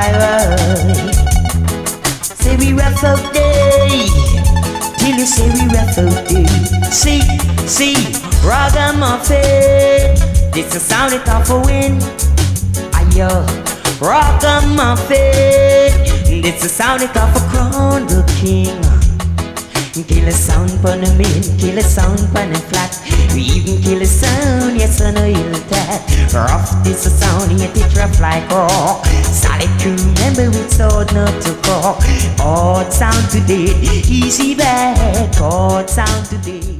right. Say we rough out day, till you say we rough out day. See, ragamuffin, this the sound it off a wind. Ayo, ragamuffin, this the sound it off a crown the king. Kill a sound pon the min, kill a sound pon the flat. We even kill a sound, yes I know you'll that. Rough this a sound, yet it rough like rock. Solid to remember it's hard not to call. Hard sound today, easy back. Hard sound today.